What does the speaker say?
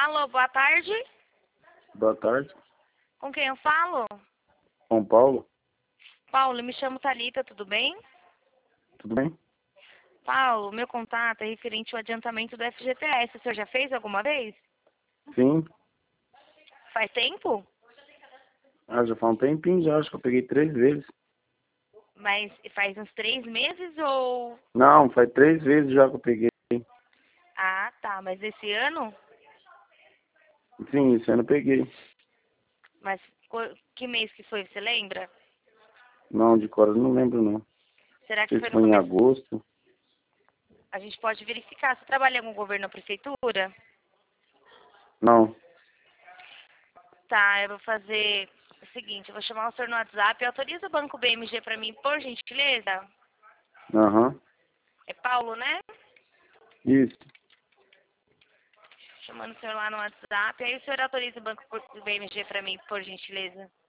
Alô, boa tarde. Boa tarde. Com quem eu falo? São Paulo, Paulo, me chamo Thalita, tudo bem? tudo bem? Paulo, meu contato é referente ao adiantamento do FGTS. O senhor já fez alguma vez? Sim. Faz tempo? Já faz um tempinho já, acho que eu peguei 3 vezes. Mas faz uns 3 meses ou... Não, faz 3 vezes já que eu peguei. Ah, tá. Mas esse ano? Sim, esse ano eu peguei. Mas que mês que foi, você lembra? Não, de cor eu não lembro não. Não Será que sei foi se no foi em começo? agosto. A gente pode verificar. Você trabalha com o governo ou prefeitura? Não. Tá, eu vou fazer o seguinte, eu vou chamar o senhor no WhatsApp. Autoriza o Banco BMG para mim, por gentileza? Aham. É Paulo, né? Isso. Chamando o senhor lá no WhatsApp. Aí o senhor autoriza o Banco BMG para mim, por gentileza?